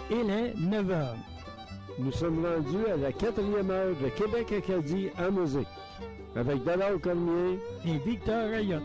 Il est 9 heures. Nous sommes rendus à la 4e heure de Québec-Acadie en musique, avec Donald Cormier et Victor Ayotte.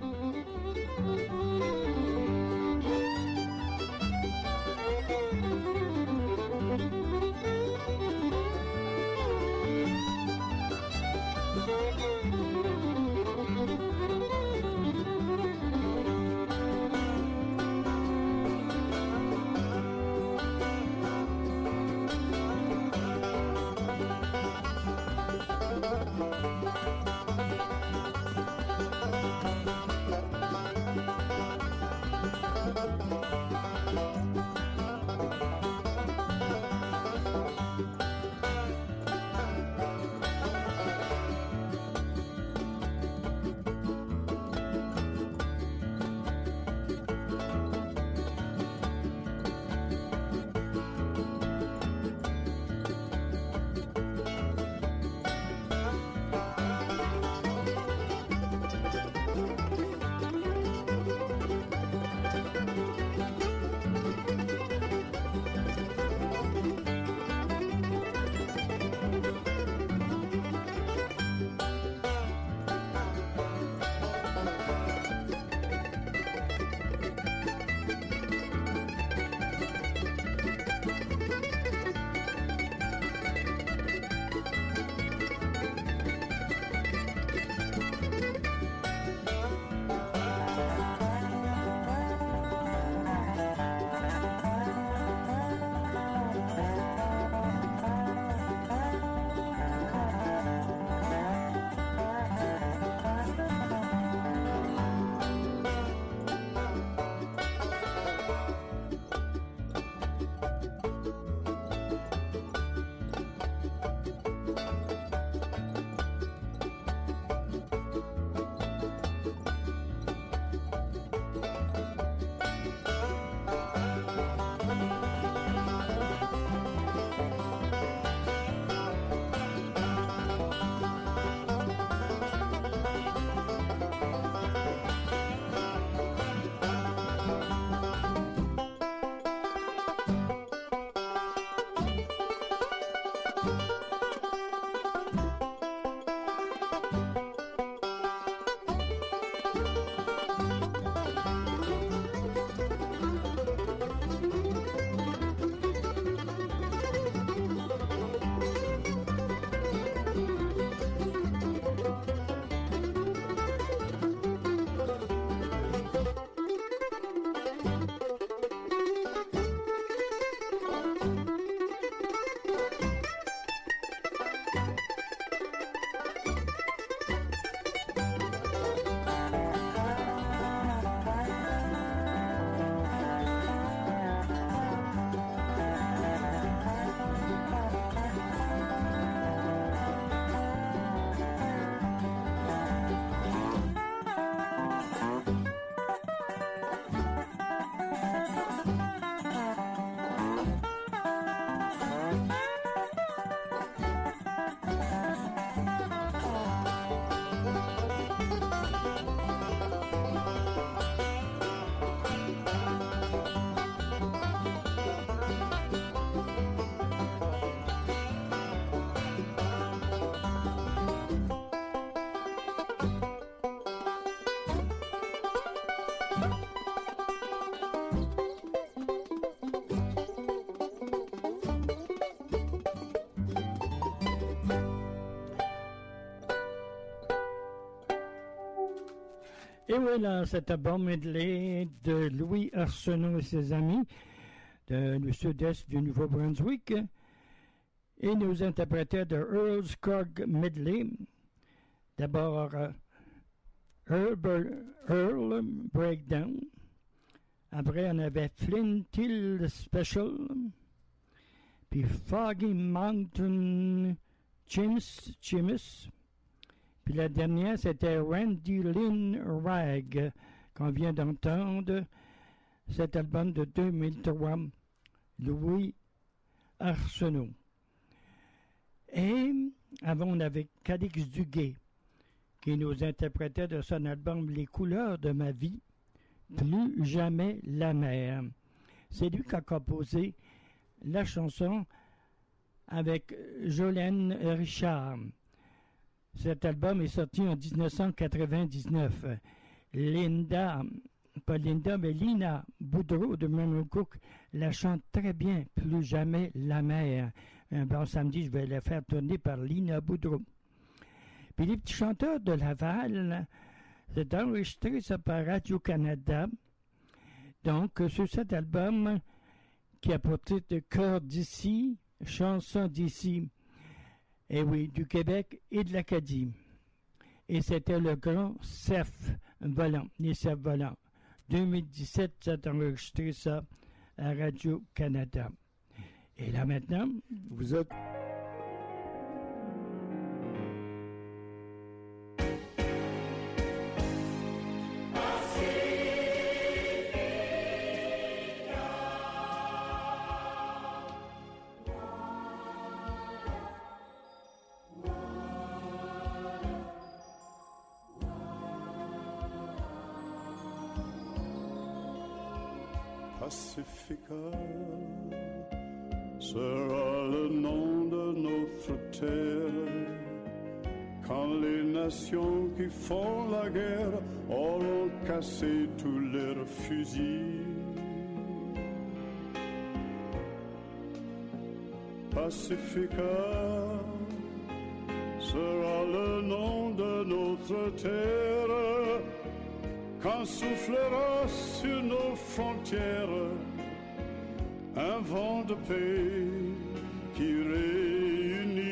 Et voilà, cet album medley de Louis Arsenault et ses amis du sud-est du Nouveau-Brunswick. Et nous interprétaient de Earl's Court Medley. D'abord, Earl Breakdown. Après, on avait Flint Hill Special. Puis Foggy Mountain Chimus. Puis la dernière, c'était Randy Lynn Rag, qu'on vient d'entendre. Cet album de 2003, Louis Arsenault. Et avant, on avait Calix Duguay, qui nous interprétait de son album Les couleurs de ma vie, Plus jamais la mer. C'est lui qui a composé la chanson avec Jolene Richard. Cet album est sorti en 1999. Lina Boudreau de Manuel Cook la chante très bien, Plus jamais la mer. Un bon samedi, je vais la faire tourner par Lina Boudreau. Puis les petits chanteurs de Laval, c'est enregistré ça par Radio-Canada. Donc, sur cet album qui a pour titre Cœur d'ici, Chansons d'ici, et oui, du Québec et de l'Acadie. Et c'était le grand CEF volant, les CEF volants. 2017, ça a enregistré ça à Radio-Canada. Et là maintenant, vous êtes... Pacifica sera le nom de notre terre quand les nations qui font la guerre auront cassé tous leurs fusils. Pacifica sera le nom de notre terre quand soufflera sur nos frontières un vent de paix qui réunit.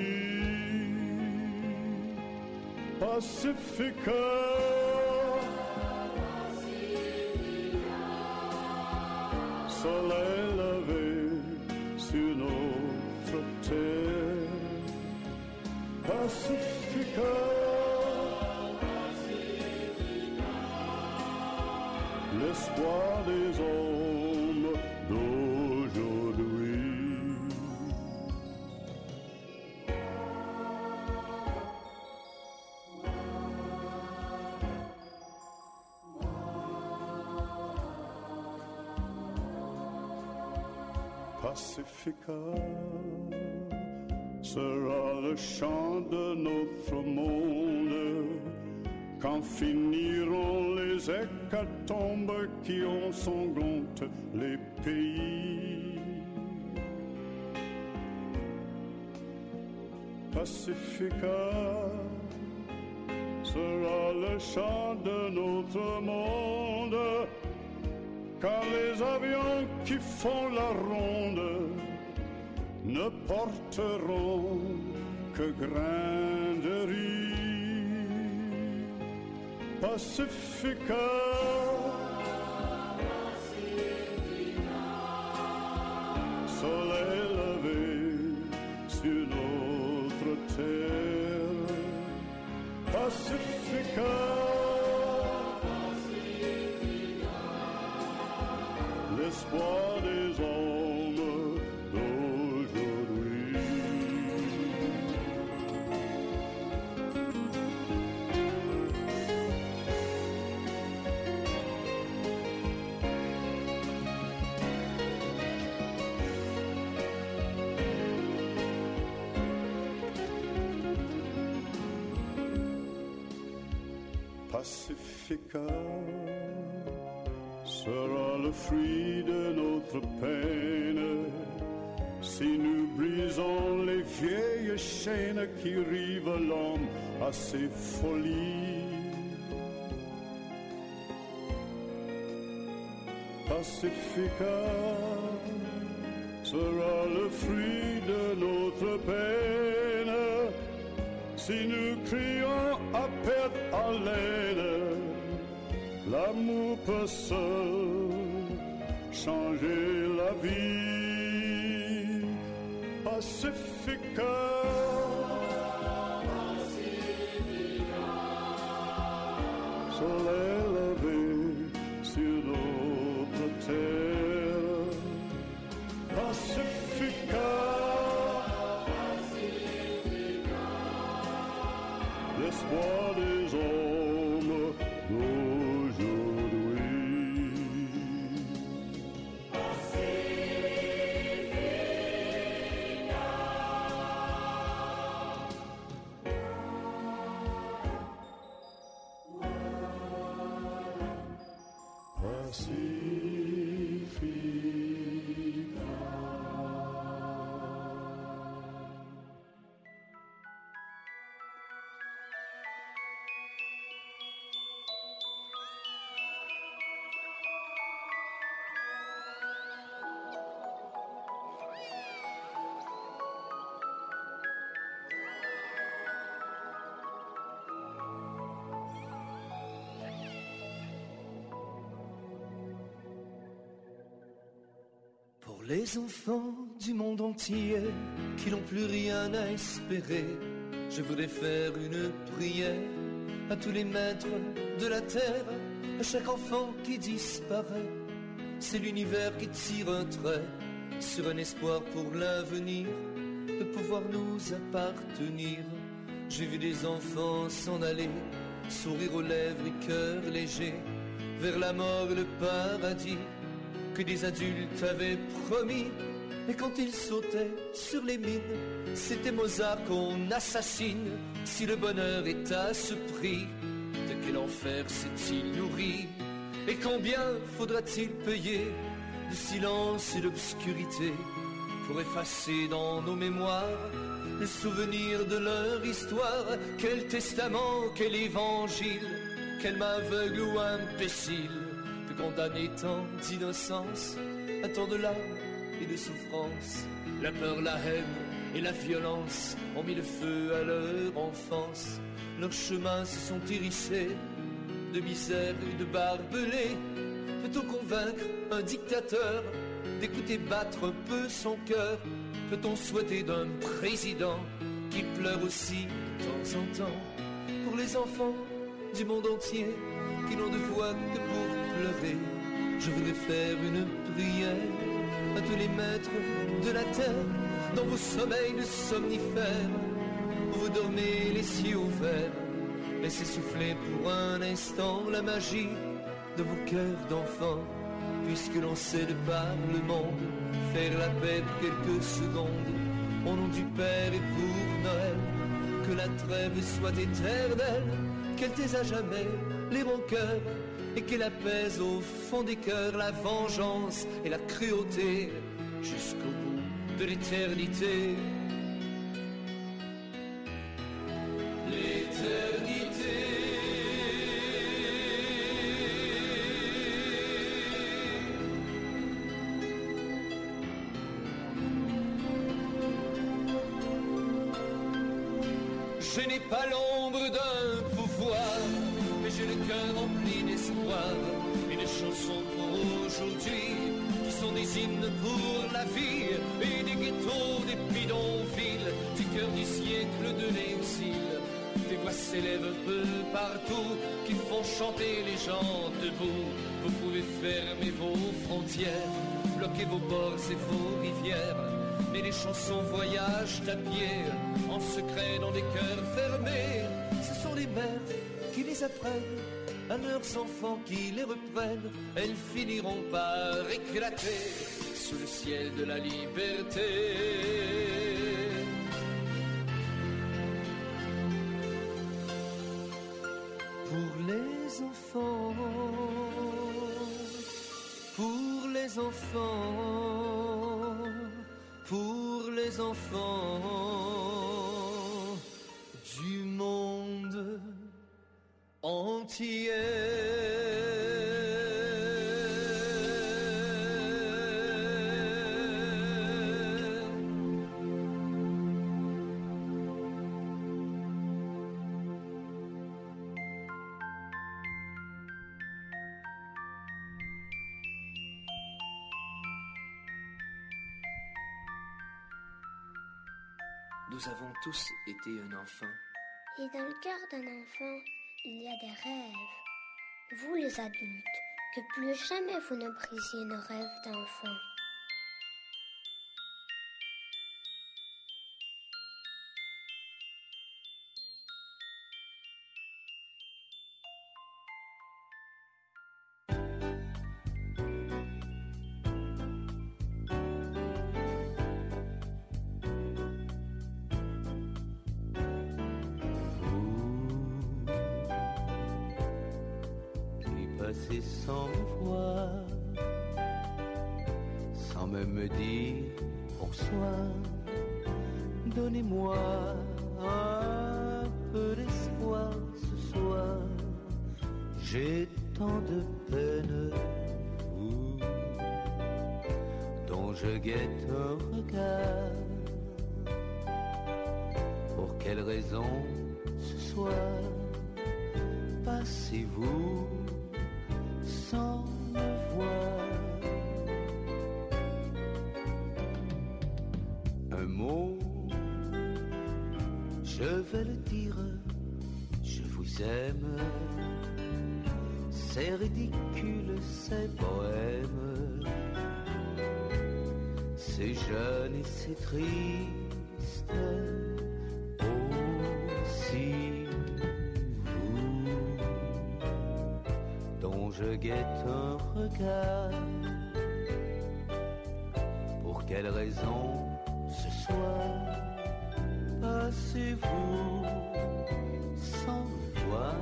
Pacifica, soleil levé sur notre terre. Pacifica, l'espoir des hommes d'aujourd'hui. Pacifica sera le chant de notre monde quand finiront les hécatombes qui ensanglantent les pays. Pacifica sera le chant de notre monde quand les avions qui font la ronde ne porteront que grains de riz. Pacifica, soleil levé sur notre terre. Pacifica, l'espoir des hommes d'aujourd'hui. Pacifica sera le fruit de notre peine si nous brisons les vieilles chaînes qui rivent l'homme à ses folies. Pacifica sera le fruit de notre peine si nous crions à perte haleine. L'amour peut seul changer la vie. Pacifica, soleil levé sur notre terre. Pacifica, l'espoir des hommes d'aujourd'hui. Pacifica, les enfants du monde entier qui n'ont plus rien à espérer, je voudrais faire une prière à tous les maîtres de la terre, à chaque enfant qui disparaît. C'est l'univers qui tire un trait sur un espoir pour l'avenir, de pouvoir nous appartenir. J'ai vu des enfants s'en aller, sourire aux lèvres et cœur léger, vers la mort et le paradis que des adultes avaient promis. Et quand ils sautaient sur les mines, c'était Mozart qu'on assassine. Si le bonheur est à ce prix, de quel enfer s'est-il nourri? Et combien faudra-t-il payer de silence et d'obscurité pour effacer dans nos mémoires le souvenir de leur histoire? Quel testament, quel évangile, quel main aveugle ou imbécile de condamner tant d'innocence à tant de larmes et de souffrance. La peur, la haine et la violence ont mis le feu à leur enfance. Leurs chemins se sont hérissés de misère et de barbelés. Peut-on convaincre un dictateur d'écouter battre un peu son cœur? Peut-on souhaiter d'un président qui pleure aussi de temps en temps pour les enfants du monde entier qui n'ont de voix que pour pleurer? Je voudrais faire une prière à tous les maîtres de la terre, dans vos sommeils de somnifères, où vous dormez les yeux ouverts. Laissez souffler pour un instant la magie de vos cœurs d'enfants, puisque l'on cède par le monde, faire la paix pour quelques secondes, au nom du Père et pour Noël. Que la trêve soit éternelle, qu'elle taise à jamais les rancœurs, et qu'elle apaise au fond des cœurs la vengeance et la cruauté jusqu'au bout de l'éternité. L'éternité. Je n'ai pas l'ombre d'un pouvoir, mais j'ai le cœur rempli d'espoir. Et des chansons pour aujourd'hui, qui sont des hymnes pour la vie, et des ghettos, des bidonvilles, du cœur du siècle de l'exil. Des voix s'élèvent un peu partout, qui font chanter les gens debout. Vous pouvez fermer vos frontières, bloquer vos bords et vos rivières, mais les chansons voyagent à pied, en secret dans des cœurs fermés. Ce sont les mères qui les apprennent à leurs enfants qui les reprennent. Elles finiront par éclater sous le ciel de la liberté. Pour les enfants, pour les enfants, pour les enfants du monde entier. Nous avons tous été un enfant. Et dans le cœur d'un enfant, il y a des rêves. Vous les adultes, que plus jamais vous ne brisiez nos rêves d'enfant. Sans voir, sans même me dire bonsoir, donnez-moi un peu d'espoir ce soir. J'ai tant de peine, vous, dont je guette un regard. Pour quelle raison ce soir passez-vous sans me voir? Un mot, je vais le dire, je vous aime. C'est ridicule, c'est bohème. C'est jeune et c'est triste. Aussi vous, dont je guette un regard. Pour quelle raison ce soir passez-vous sans me voir?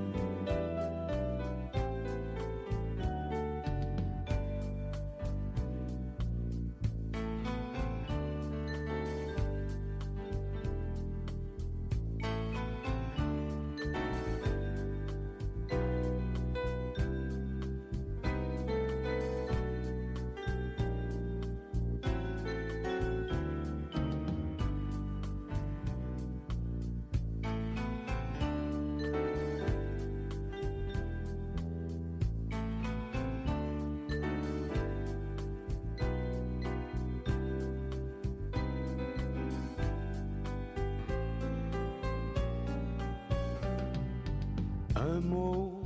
Un mot,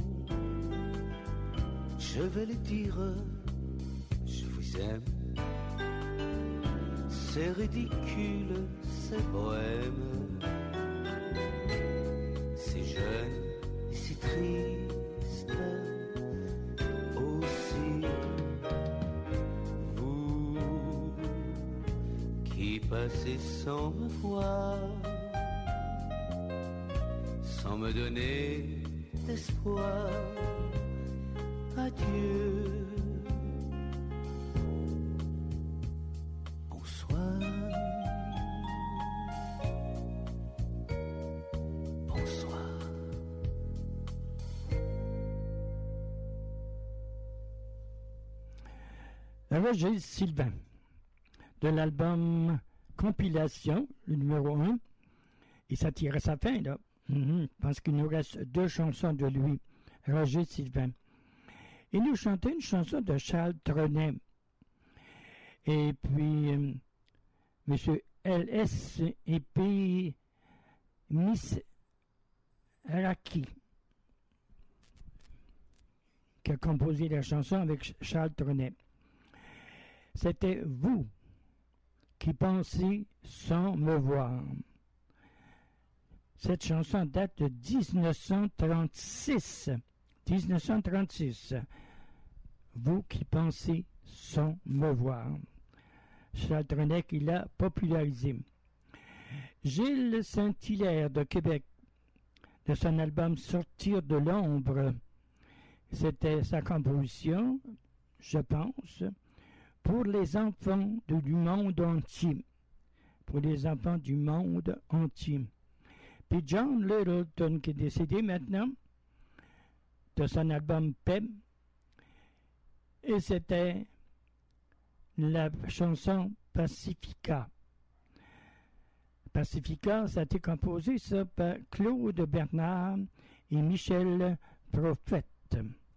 je vais le dire, je vous aime. C'est ridicule, c'est bohème. C'est jeune et c'est triste. Aussi, vous qui passez sans me voir, sans me donner d'espoir. Adieu. Bonsoir. Bonsoir. Roger Sylvain, de l'album Compilation, le numéro 1, et ça tire à sa fin, là. Parce qu'il nous reste 2 chansons de lui, Roger Sylvain. Il nous chantait une chanson de Charles Trenet. Et puis, M. L.S. et puis Miss Raki, qui a composé la chanson avec Charles Trenet. C'était vous qui pensez sans me voir. Cette chanson date de 1936. 1936. Vous qui pensez sans me voir. Charles Trenet qui l'a popularisé. Gilles Saint-Hilaire de Québec, de son album Sortir de l'ombre. C'était sa composition, je pense, pour les enfants du monde entier. Pour les enfants du monde entier. Puis John Littleton, qui est décédé maintenant, de son album Paix, et c'était la chanson Pacifica. Pacifica, ça a été composé ça, par Claude Bernard et Michel Prophète.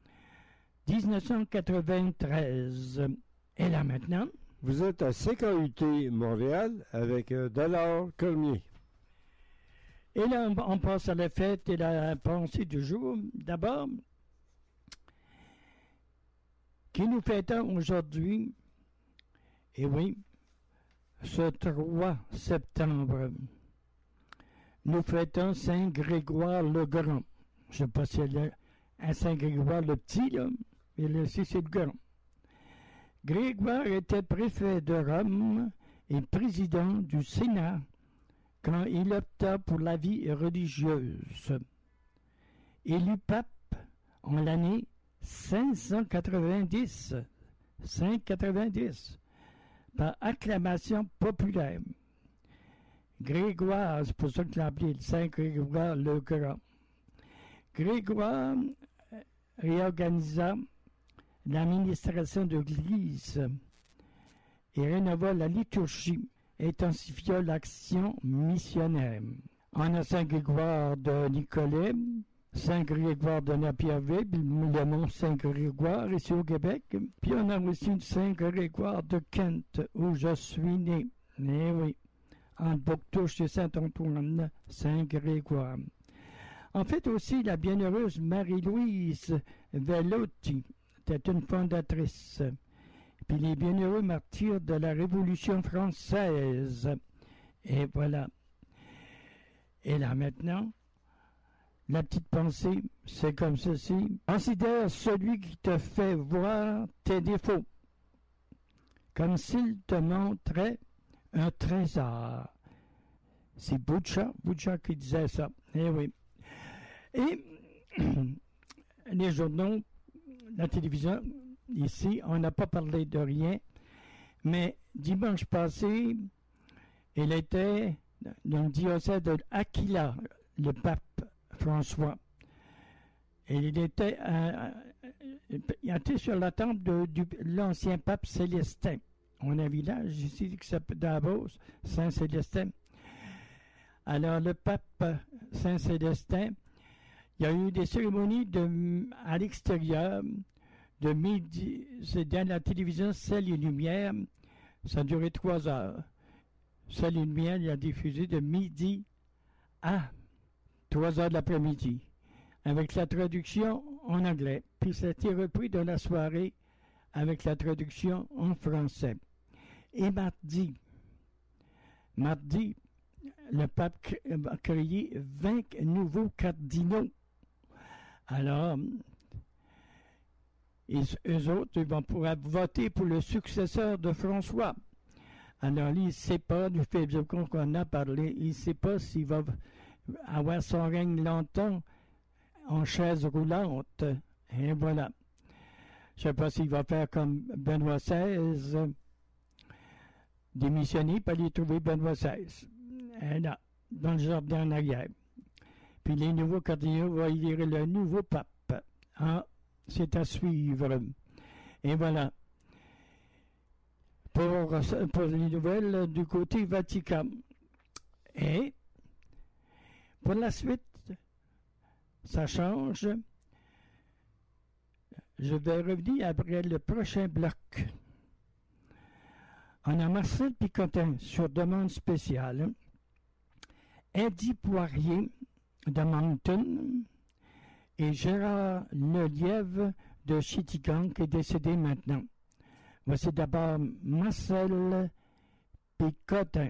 1993. Et là maintenant, vous êtes à CKUT Montréal avec Dollar Cormier. Et là, on passe à la fête et la pensée du jour. D'abord, qui nous fêtons aujourd'hui, et oui, ce 3 septembre, nous fêtons Saint Grégoire le Grand. Je ne sais pas si il y a un Saint Grégoire le Petit, là, mais là aussi c'est le Grand. Grégoire était préfet de Rome et président du Sénat quand il opta pour la vie religieuse. Élu pape en l'année 590, par acclamation populaire. Grégoire, c'est pour ça qu'il l'a appelé Saint Grégoire le Grand. Grégoire réorganisa l'administration de l'Église et rénova la liturgie, intensifia l'action missionnaire. On a Saint Grégoire de Nicolet, Saint Grégoire de Napierville, le mont Saint Grégoire ici au Québec. Puis on a aussi Saint Grégoire de Kent, où je suis né. Eh oui. entre Bouctouche et Saint-Antoine, Saint-Grégoire. En fait aussi, la bienheureuse Marie-Louise Vellotti était une fondatrice. Puis les bienheureux martyrs de la Révolution française. Et voilà. Et là maintenant, la petite pensée, c'est comme ceci. Considère celui qui te fait voir tes défauts, comme s'il te montrait un trésor. C'est Boucha qui disait ça. Eh oui. Et les journaux, la télévision, ici, on n'a pas parlé de rien, mais dimanche passé, il était dans le diocèse de Aquila, le pape François. Et il était sur la tombe de l'ancien pape Célestin. On a un village ici qui s'appelle Davos, Saint-Célestin. Alors, le pape Saint-Célestin, il y a eu des cérémonies à l'extérieur, de midi, c'est dans la télévision Ciel et Lumière, ça a duré 3 heures. Ciel et Lumière, il a diffusé de midi à 3 heures de l'après-midi, avec la traduction en anglais. Puis ça a été repris dans la soirée avec la traduction en français. Et mardi, le pape a créé 20 nouveaux cardinaux. Alors, eux autres, ils vont pouvoir voter pour le successeur de François. Alors, il ne sait pas, du fait qu'on a parlé, il ne sait pas s'il va avoir son règne longtemps en chaise roulante. Et voilà. Je ne sais pas s'il va faire comme Benoît XVI, démissionner pour aller trouver Benoît XVI. Et là, dans le jardin en arrière. Puis les nouveaux cardinaux vont élire le nouveau pape. Ah, c'est à suivre. Et voilà. Pour les nouvelles du côté Vatican. Et pour la suite, ça change. Je vais revenir après le prochain bloc. On a Marcel Picotin sur demande spéciale. Eddie Poirier de Moncton et Gérard Lelièvre de Chitigan qui est décédé maintenant. Voici d'abord Marcel Picotin.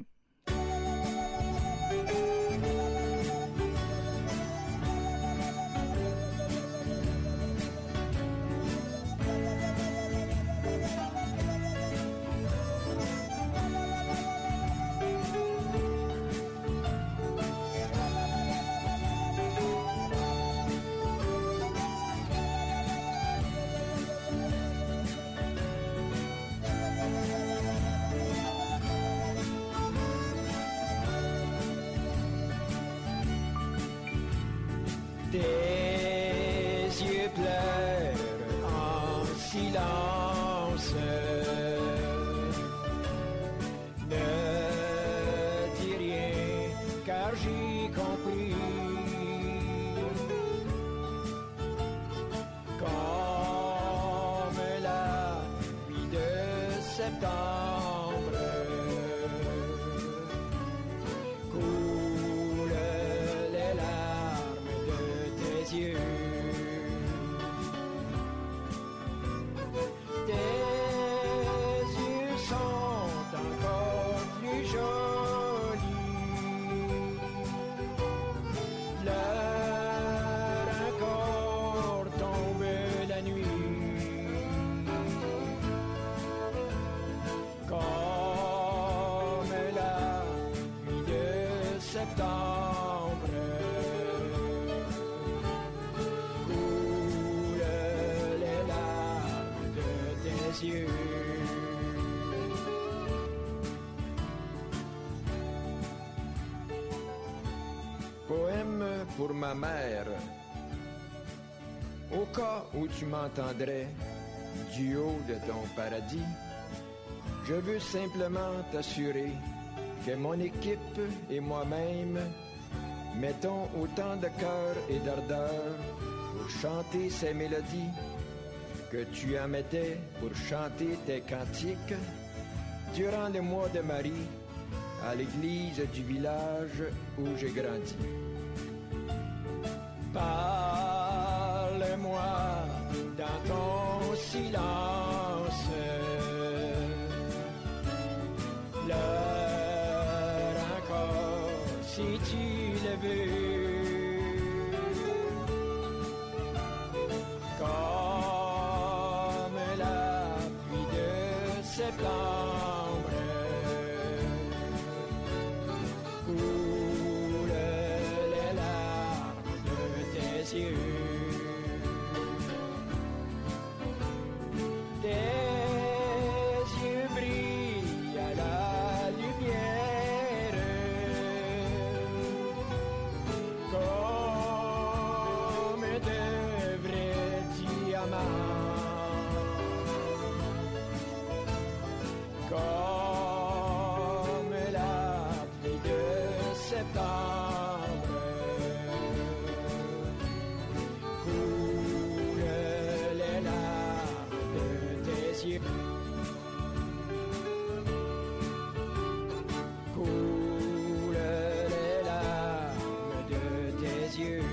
Poème pour ma mère. Au cas où tu m'entendrais du haut de ton paradis, je veux simplement t'assurer que mon équipe et moi-même mettons autant de cœur et d'ardeur pour chanter ces mélodies que tu en mettais pour chanter tes cantiques durant le mois de Marie à l'église du village où j'ai grandi. Parle-moi dans ton silence, pleure encore si tu le veux, comme la pluie de septembre coule les larmes de tes yeux. Comme la pluie de septembre coule les larmes de tes yeux. Coule les larmes de tes yeux.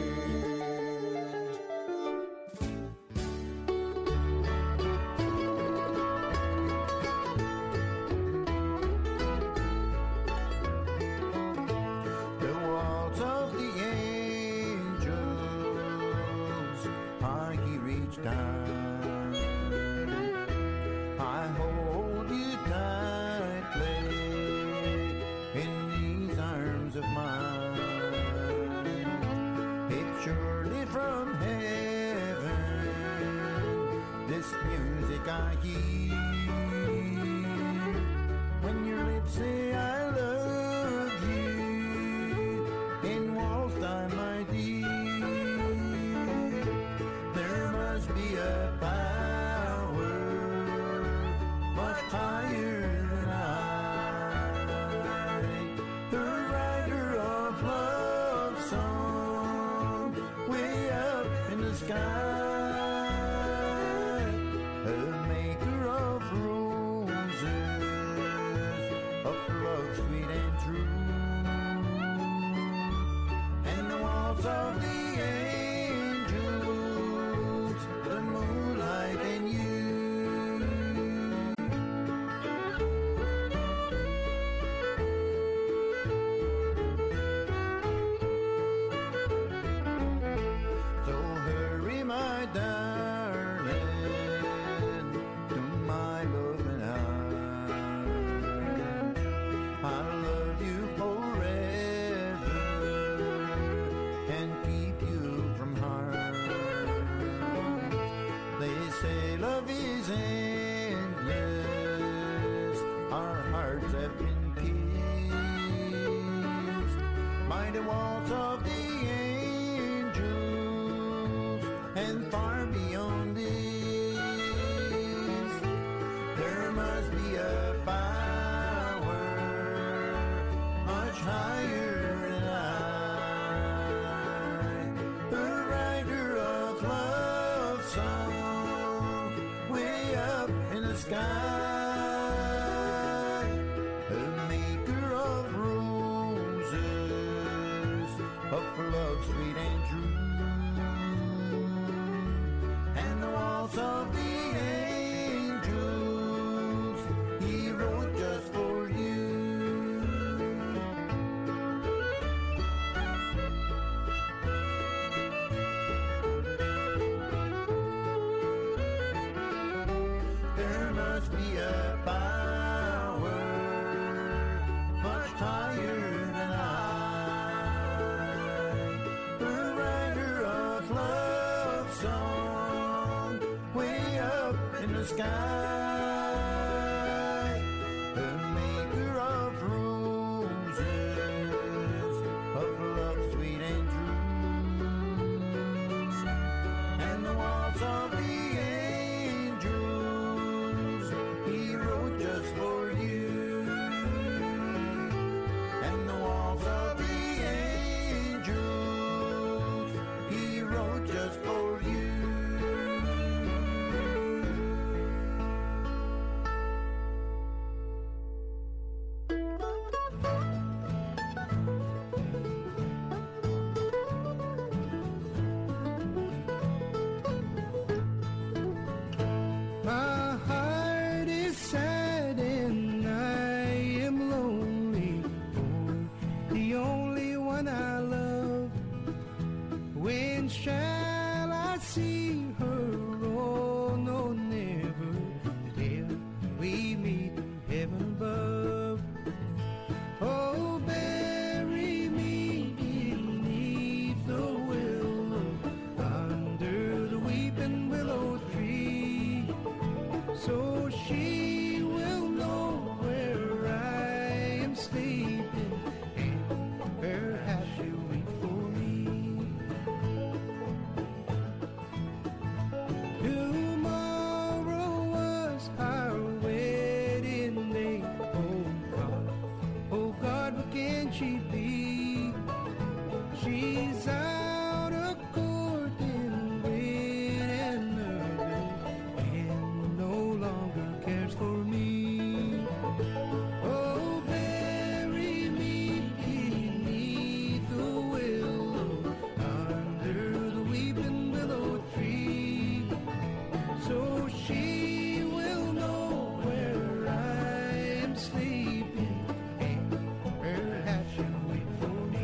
sleeping, and perhaps you'll wait for me.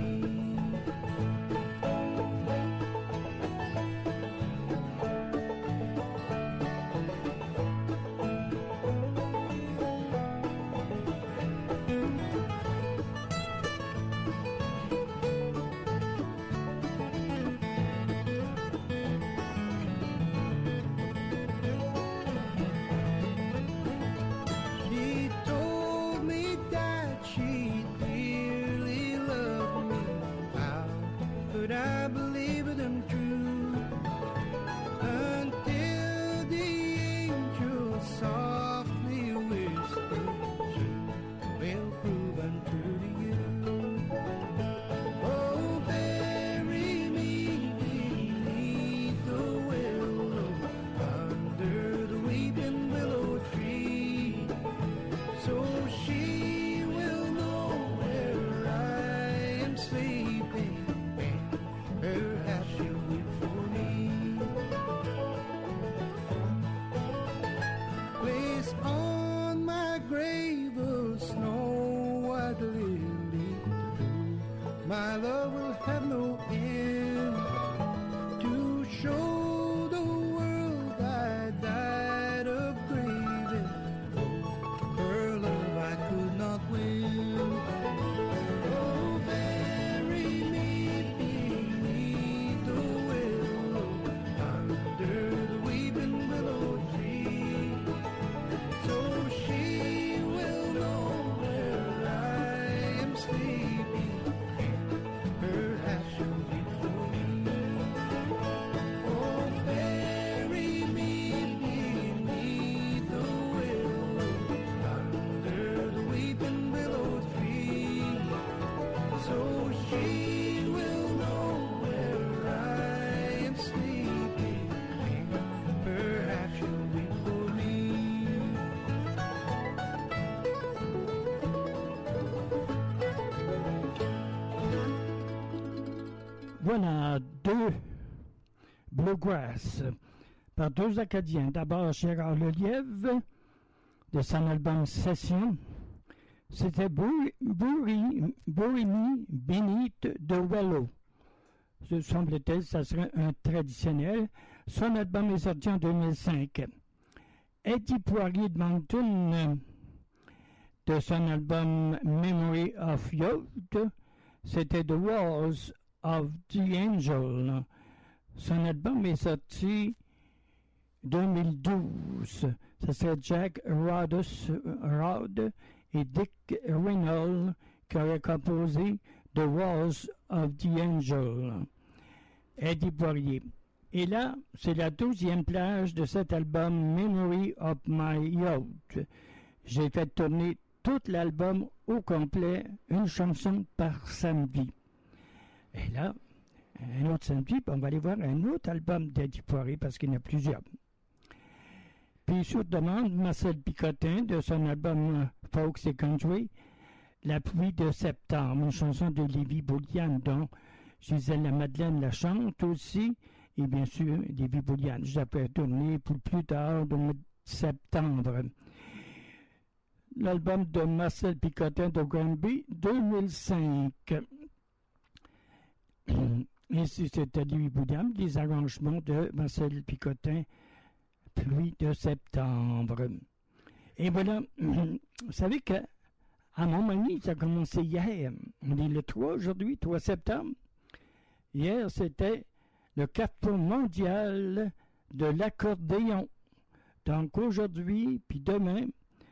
She told me that she dearly loved me. How could I believe them true? Until the angel softly whispered, she will prove untrue to you. Oh, bury me beneath the willow, under the weeping willow tree, so she will know where I am sleeping, and perhaps she'll wait for me. Place on my grave a snow-white lily, my love will have no end, to show the world I died of grieving. Her love I could not win. Oh, bury me beneath the willow, under the weeping willow tree, so she will know where I am sleeping, and perhaps she'll wait for me. Oh, bury me beneath the willow, under the weeping willow tree, so she will know where I am sleeping, and perhaps she'll wait for me. Voilà deux bluegrass par deux Acadiens. D'abord Gérard Lelièvre de son album Session. C'était Bury Me Beneath the Willow. Ce semble-t-il, ça serait un traditionnel. Son album est sorti en 2005. Eddie Poirier de Moncton de son album Memory of Youth, c'était The Walls of the Angel. Son album est sorti 2012. Ce serait Jack Rod et Dick Reynolds qui auraient composé The Walls of the Angel. Eddie Poirier. Et là, c'est la 12e plage de cet album Memory of My Youth. J'ai fait tourner tout l'album au complet, une chanson par samedi. Et là, un autre samedi, on va aller voir un autre album d'Eddie Poirier parce qu'il y en a plusieurs. Puis sur demande, Marcel Picotin de son album Folks et Country, La pluie de septembre, une chanson de Lévi Bouliane dont Gisèle la Madeleine la chante aussi, et bien sûr Lévi Bouliane. Je l'ai fait tourner pour plus tard, au mois de septembre. L'album de Marcel Picotin de Granby, 2005. Ici, c'était Lévi Bouliane, des arrangements de Marcel Picotin, Pluie de septembre. Et voilà, vous savez qu'à Montmagny, ça a commencé hier. On est le 3 aujourd'hui, 3 septembre. Hier, c'était le Carrefour mondial de l'accordéon. Donc aujourd'hui, puis demain,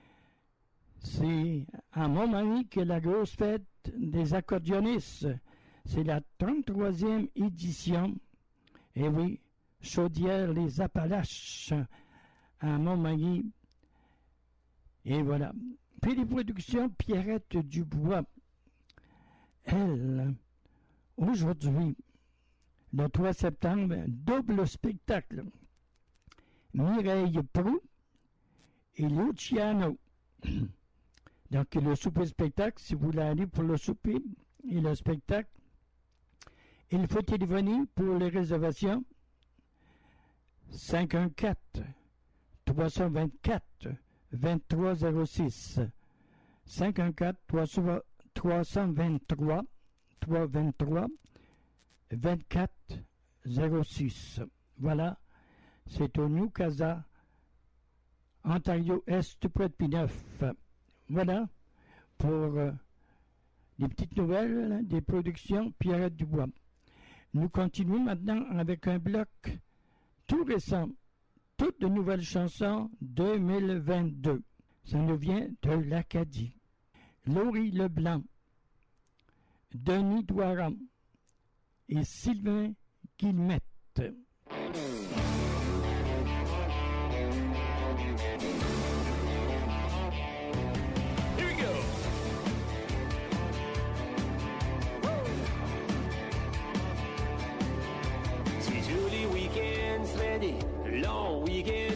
c'est à Montmagny que la grosse fête des accordéonistes. C'est la 33e édition. Et oui, Chaudière-les-Appalaches à Montmagny. Et voilà. Puis les productions Pierrette Dubois. Elle, aujourd'hui, le 3 septembre, double spectacle. Mireille Proulx et Luciano. Donc, le souper-spectacle, si vous voulez aller pour le souper et le spectacle, il faut téléphoner pour les réservations 514-324-2306. 514-323 2406. Voilà, c'est au New Casa, Ontario-Est, tout près de Pineuf. Voilà, pour les petites nouvelles des productions Pierrette Dubois. Nous continuons maintenant avec un bloc tout récent, toutes de nouvelles chansons 2022. Ça nous vient de l'Acadie. Laurie Leblanc, Denis Douaran et Sylvain Guillemette. Long week-end,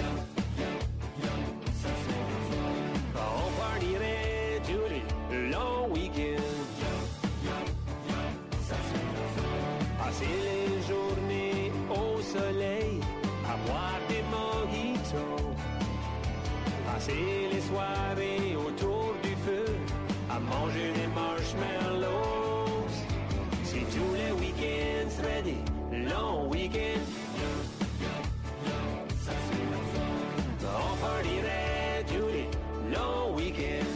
on partirait tous les longs week-ends, passer les journées au soleil, à boire des mojitos, passer les soirées autour du feu, à manger des marshmallows. Si tous les week-ends seraient des longs week-ends, on partirait tous les longs week-ends.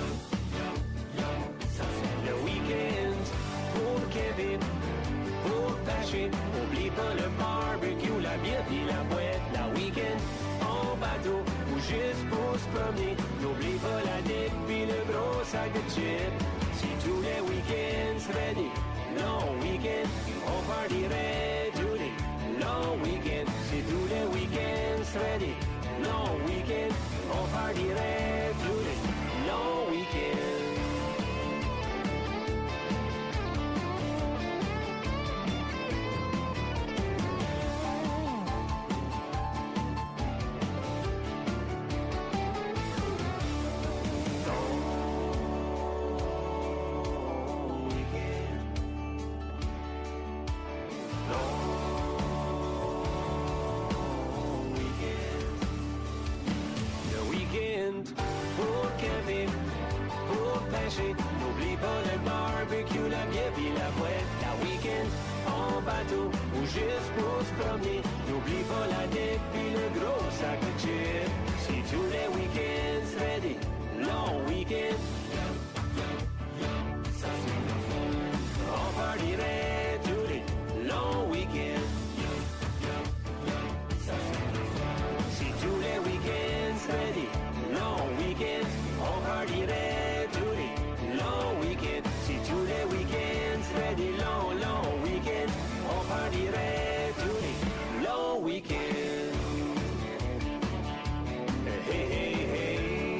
Le week-end pour Kevin, pour Pachin, oublie pas le barbecue, la bière et la boîte. La week-end en bateau ou juste pour se promener. N'oublie pas la dip puis le gros sac de chips. Si tous les week-ends seraient des longs week-ends, on partirait tous les longs week-ends. Si tous les week-ends seraient des long weekend, on partirait tous les longs week-ends. N'oublie pas le barbecue, la bière et la boîte. La week-end en bateau ou juste pour se promener. N'oublie pas la dip et le gros sac de chips. Si tous les week-ends seraient des longs week-ends, on partirait tous les longs week-ends. Si tous les week-ends seraient des longs week-ends, on partirait tous les long week-end. Si tous les week-ends seraient des longs, longs week-ends, on partirait tous les longs week-ends. Hey, hey, hey.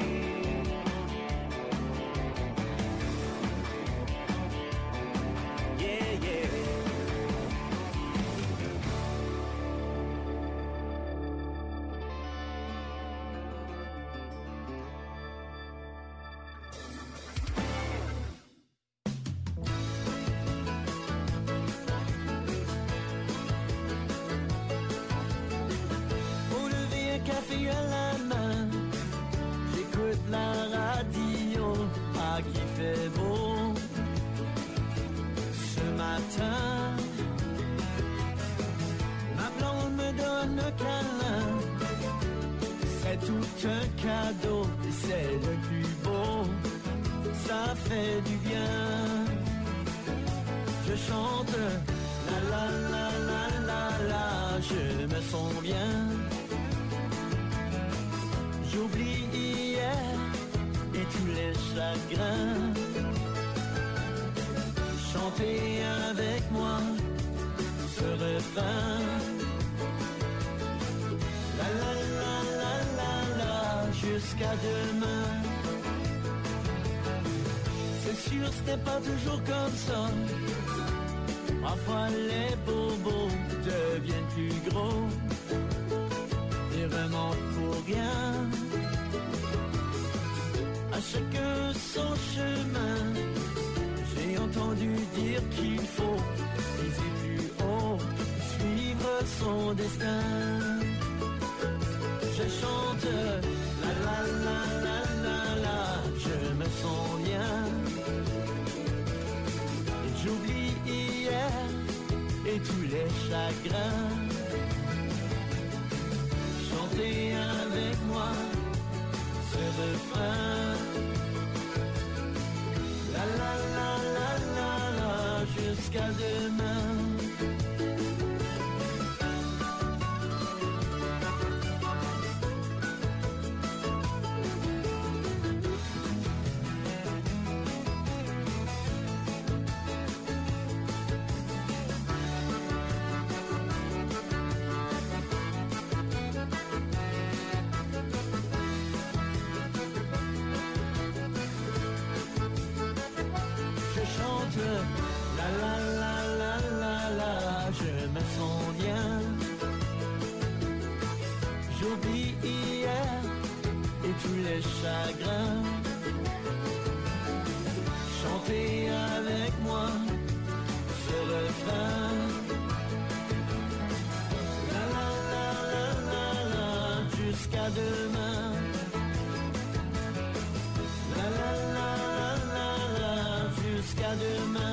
Yeah, yeah. Café à la main, j'écoute la radio, ah qui fait beau ce matin. Ma blonde me donne un câlin, c'est tout un cadeau, et c'est le plus beau, ça fait du bien. Je chante la la la la la la, je me sens bien. J'oublie hier et tous les chagrins. Chantez avec moi ce refrain. La la la la la la jusqu'à demain. C'est sûr c'était pas toujours comme ça. Parfois les bobos deviennent plus gros et remontent pour rien. À chacun son chemin, j'ai entendu dire qu'il faut viser plus haut, suivre son destin. Je chante la la la la la la, je me tous les chagrins. Chantez avec moi ce refrain. La la la la la la jusqu'à demain. La la la la la la, je me sens bien. J'oublie hier et tous les chagrins. Chantez avec moi ce refrain. La la la la la la, jusqu'à demain. La la la la la la, jusqu'à demain.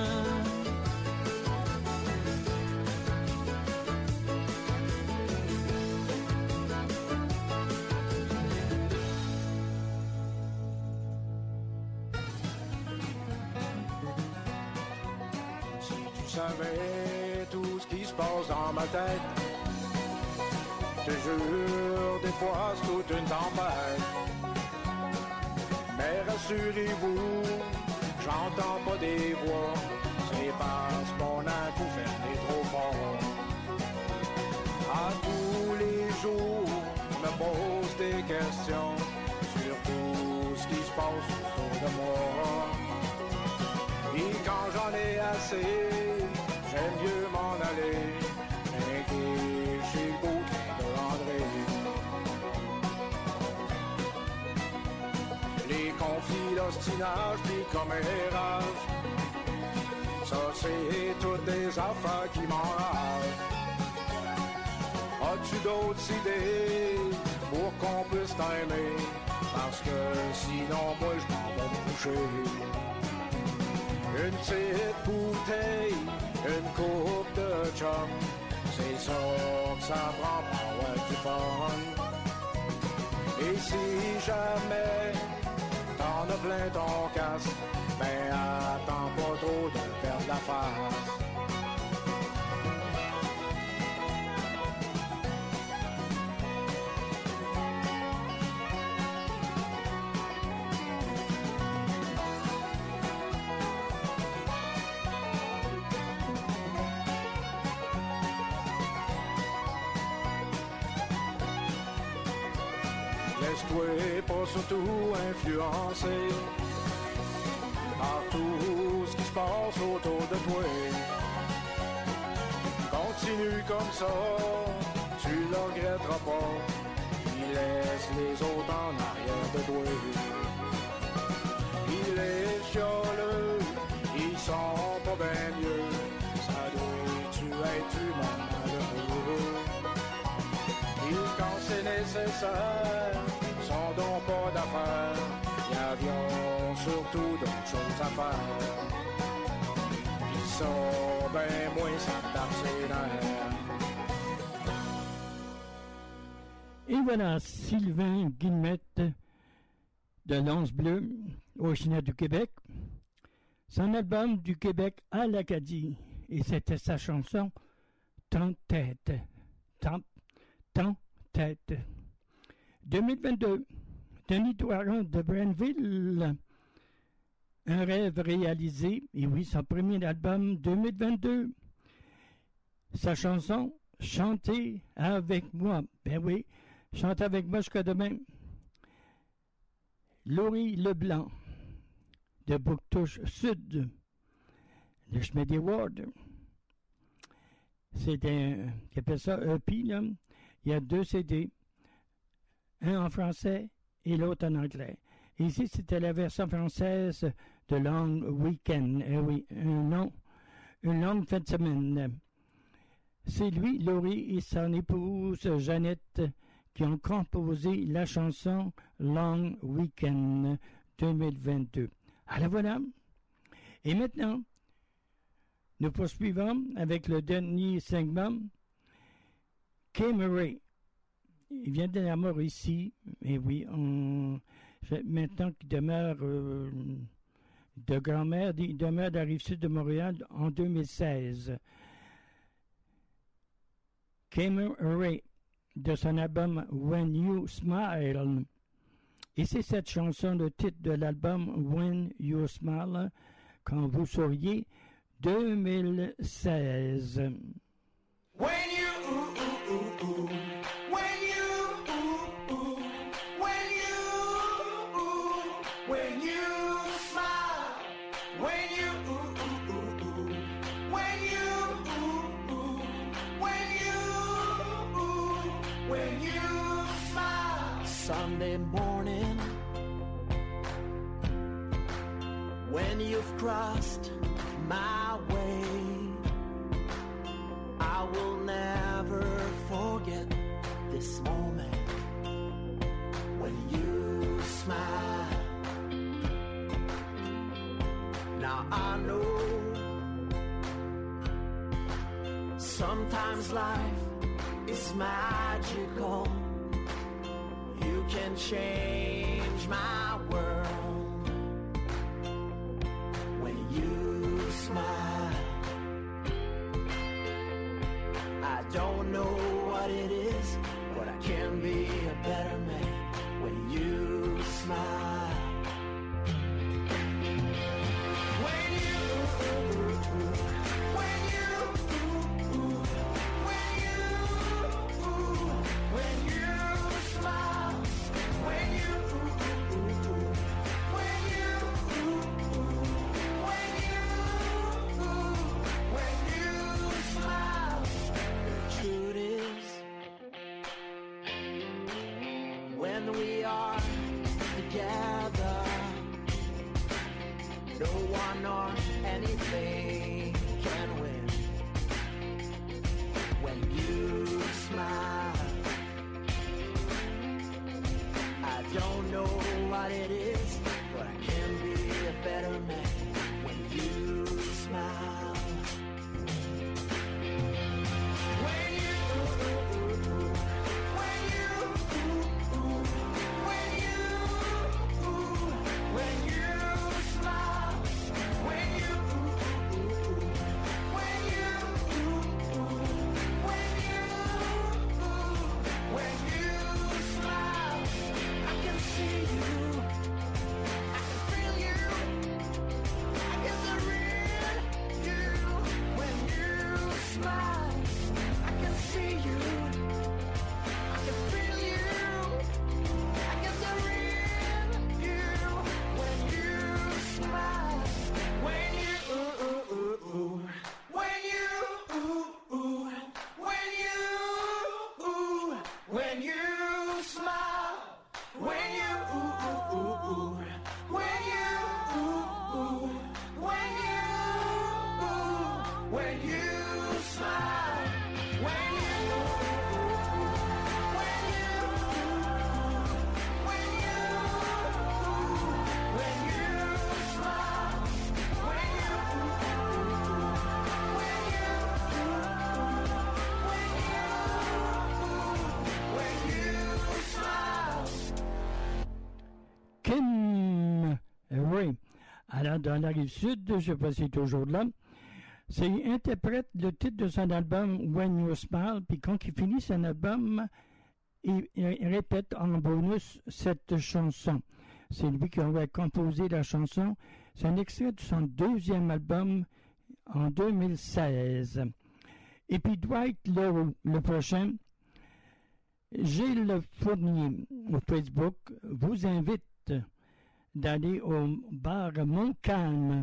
Savais tout ce qui se passe dans ma tête. Je te jure, des fois c'est toute une tempête. Mais rassurez-vous, j'entends pas des voix. C'est parce qu'on a tout fait est trop fort. À tous les jours, je me pose des questions sur tout ce qui se passe autour de moi. Et quand j'en ai assez, j'aime mieux m'en aller, trinquer chez le beau train de André. Les conflits, l'ostinage, puis commérages, ça c'est toutes des affaires qui m'enragent. As-tu d'autres idées pour qu'on puisse t'aimer? Parce que sinon moi je m'en vais me coucher. Une petite bouteille, une coupe de chum, c'est ça que ça prend pour avoir du fun. Et si jamais t'en as plein ton casque, ben attends pas trop de perdre la face. Laisse-toi pas surtout influencer par tout ce qui se passe autour de toi. Continue comme ça, tu le regretteras pas. Il laisse les autres en arrière de toi. Il est chialeux, ils sont pas bien mieux. Ça doit-tu être humain malheureux. Et quand c'est nécessaire, sont donc pas d'affaires. Y avions surtout d'autres choses à faire. Ils sont ben moins s'abdarcénaires. Et voilà Sylvain Guillemette de L'Anse Bleue, originaire du Québec. Son album Du Québec à l'Acadie. Et c'était sa chanson Tant tête. Tant tête. 2022. Denis Douaron de Brennville. Un rêve réalisé. Et oui, son premier album 2022. Sa chanson Chantez avec moi. Ben oui, chante avec moi jusqu'à demain. Laurie Leblanc de Bouctouche Sud. Le chemin des Wards. C'est un, qui appelle ça EP, là. Il y a 2 CD. Un en français et l'autre en anglais. Et ici, c'était la version française de Long Weekend. Eh oui, une longue fin de semaine. C'est lui, Laurie, et son épouse Jeannette qui ont composé la chanson Long Weekend 2022. Alors voilà. Et maintenant, Nous poursuivons avec le dernier segment. Kay Murray. Il vient de la mort ici. Et oui, maintenant qu'il demeure de grand-mère, il demeure de la Rive-Sud de Montréal en 2016. Kay Murray, de son album When You Smile. Et c'est cette chanson, le titre de l'album When You Smile, quand vous souriez, 2016. When you when you when you smile, when you smile. Sunday morning, when you've crossed my way, I will never forget this moment when you smile. Now I know sometimes life is magical. You can change my world when you smile. I don't know what it is, but I can be a better man when you smile. When you smile, when you smile. The truth is, when we are together, no one or anything can win. When you smile, I don't know what it is, but I can be a better man when you smile. When you smile, when you smile, I can see you, I can feel you, I get the real you. When you smile, I can see you, I can feel you, I get the real you. When you smile, when you smile, when you smile, Kim Ray. Alors, dans la Rive-Sud, je ne sais pas si c'est toujours là, il interprète le titre de son album When You Smile, puis quand il finit son album, il répète en bonus cette chanson. C'est lui qui aurait composé la chanson. C'est un extrait de son deuxième album en 2016. Et puis Dwight Leroux, le prochain, Gilles Fournier au Facebook vous invite d'aller au bar Montcalm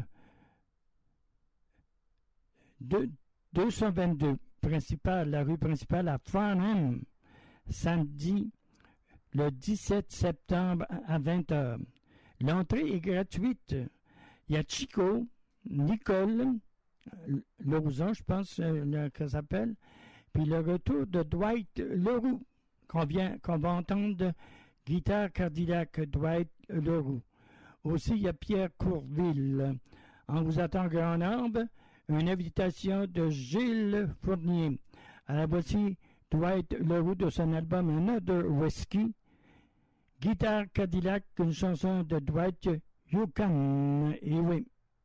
222 la rue principale à Farnham, samedi le 17 septembre à 20h. L'entrée est gratuite. Il y a Chico, Nicole, Lausanne, je pense que ça s'appelle, puis le retour de Dwight Leroux, qu'on va entendre, guitare cardiaque Dwight Leroux. Aussi, il y a Pierre Courville. On vous attend grand nombre. une invitation de Gilles Fournier. Alors voici Dwight Leroux de son album Another Whiskey. Guitare Cadillac, une chanson de Dwight You Can. Et oui.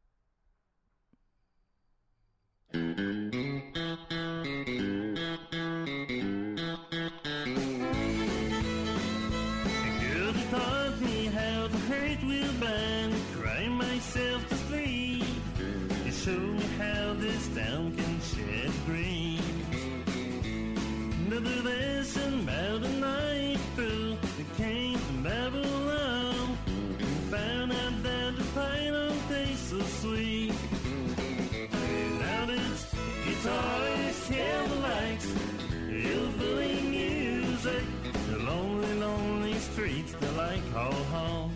Girl taught me how to hurt with band, cry myself to sleep. You showed me how this town can shed green. Another lesson about a night fool that came from Babylon. Found out that the pie don't taste so sweet. Without its guitars, candlelights, hillbilly music, the lonely, lonely streets that I call home.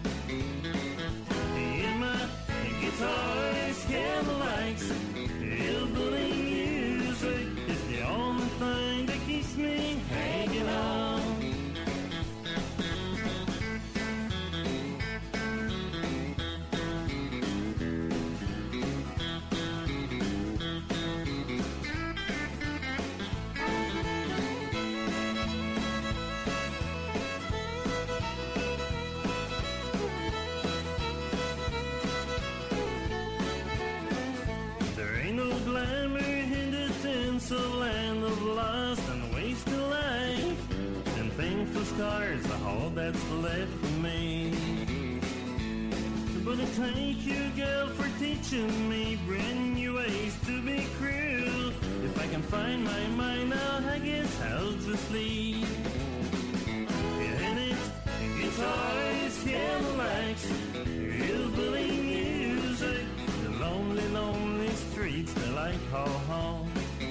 In my guitars, candlelights, hillbilly music is the only thing that keeps me hanging on. Land of lost and wasted life, and painful scars are all that's left for me. But I thank you, girl, for teaching me brand new ways to be cruel. If I can find my mind now, I guess I'll just leave. In it, guitars, candlelights, hillbilly music, the lonely, lonely streets that I call home.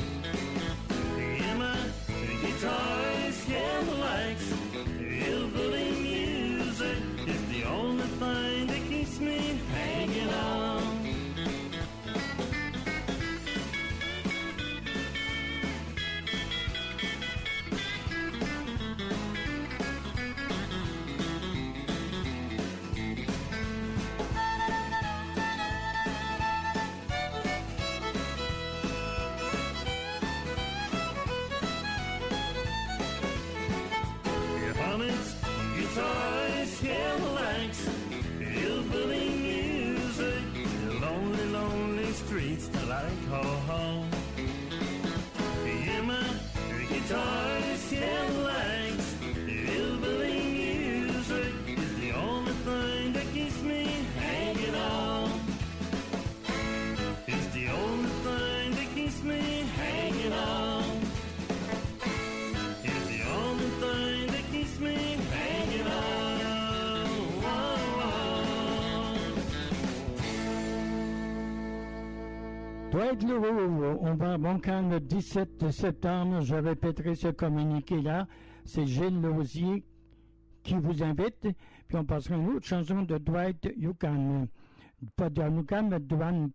Guitars, candlelights, hillbilly music is the only thing that keeps me hanging on. Guitars, candlelights, hillbilly music, the lonely, lonely streets that I call home. Yeah, my guitars, candlelights, hillbilly music is the only thing that keeps me hanging on. It's the only thing that keeps me hanging on. It's the only thing that keeps me hanging on. Dwight Leroux, on va à Montcalm le 17 septembre. Je répéterai ce communiqué-là. C'est Gilles Lausier qui vous invite. Puis on passera une autre chanson de Dwight Yukan. Pas de Yukan, mais Dwight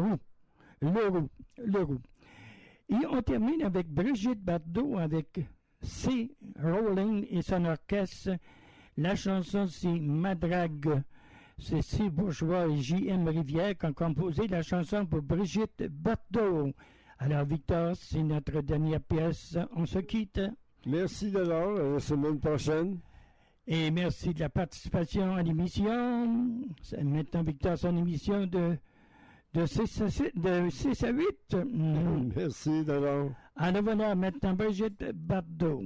Leroux. Et on termine avec Brigitte Bardot avec C. Rowling et son orchestre. La chanson, c'est Madrague. C'est C. Bourgeois et J.M. Rivière qui ont composé la chanson pour Brigitte Bardot. Alors, Victor, c'est notre dernière pièce. On se quitte. Merci d'abord. À la semaine prochaine. Et merci de la participation à l'émission. C'est maintenant, Victor, son émission de 6 à 8. Merci d'abord. Alors voilà, maintenant, Brigitte Bardot.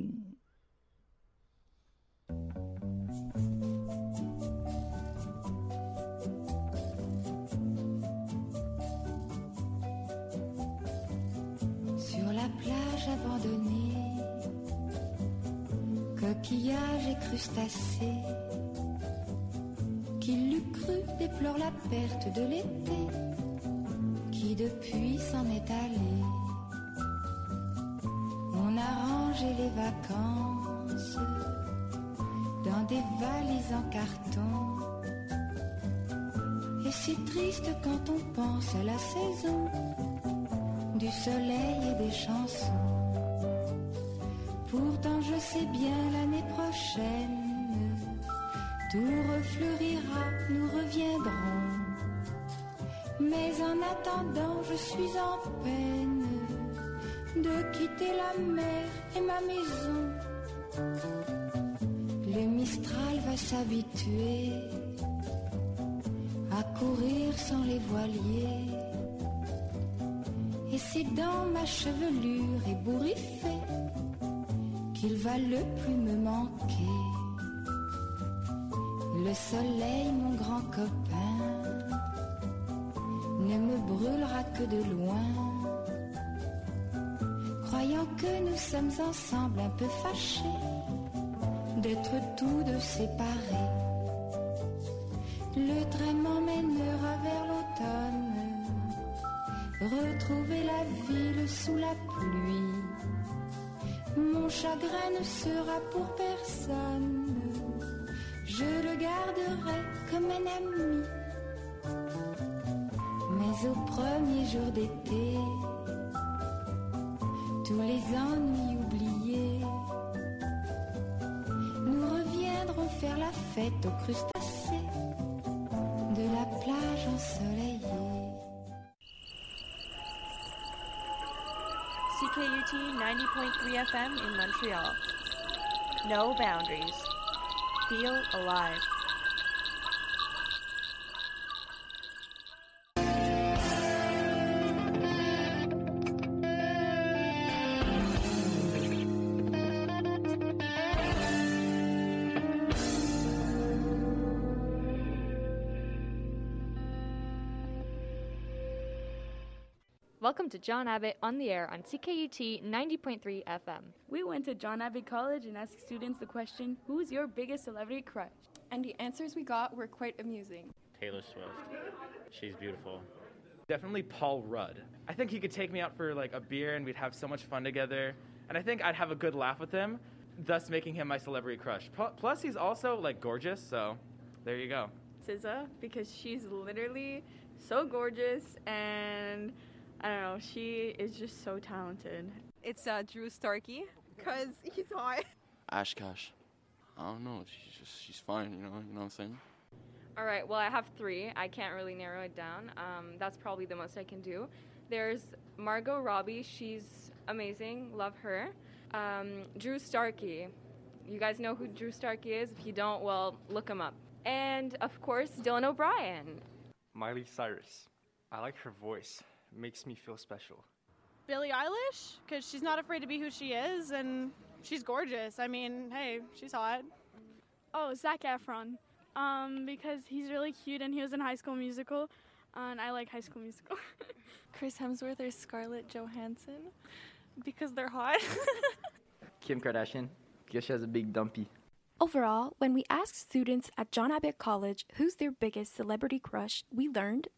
Sur la plage abandonnée, coquillages et crustacés, qui l'eût cru déplore la perte de l'été, qui depuis s'en est allé. On a rangé les vacances dans des valises en carton. Et c'est triste quand on pense à la saison du soleil et des chansons. Pourtant je sais bien l'année prochaine tout refleurira, nous reviendrons. Mais en attendant, je suis en peine de quitter la mer et ma maison. Le Mistral va s'habituer à courir sans les voiliers. Et c'est dans ma chevelure ébouriffée qu'il va le plus me manquer. Le soleil, mon grand copain, ne me brûlera que de loin. Croyant que nous sommes ensemble un peu fâchés d'être tous deux séparés. Le train m'emmènera vers l'automne, retrouver la ville sous la pluie. Mon chagrin ne sera pour personne, je le garderai comme un ami. Mais au premier jour d'été, tous les ennuis oubliés, nous reviendrons faire la fête aux crustacés de la plage ensoleillée. CKUT 90.3 FM in Montreal. No boundaries. Feel alive. Welcome to John Abbott on the air on CKUT 90.3 FM. We went to John Abbott College and asked students the question, who's your biggest celebrity crush? And the answers we got were quite amusing. Taylor Swift. She's beautiful. Definitely Paul Rudd. I think he could take me out for like a beer and we'd have so much fun together. And I think I'd have a good laugh with him, thus making him my celebrity crush. Plus he's also like gorgeous, so there you go. SZA, because she's literally so gorgeous and I don't know, she is just so talented. It's Drew Starkey, because he's hot. Ashkash. I don't know, she's fine, you know what I'm saying? All right, well, I have three. I can't really narrow it down. That's probably the most I can do. There's Margot Robbie. She's amazing. Love her. Drew Starkey. You guys know who Drew Starkey is? If you don't, well, look him up. And, of course, Dylan O'Brien. Miley Cyrus. I like her voice. It makes me feel special. Billie Eilish, because she's not afraid to be who she is, and she's gorgeous. I mean, hey, she's hot. Oh, Zac Efron, because he's really cute and he was in High School Musical, and I like High School Musical. Chris Hemsworth or Scarlett Johansson, because they're hot. Kim Kardashian, because she has a big dumpy. Overall, when we asked students at John Abbott College who's their biggest celebrity crush, we learned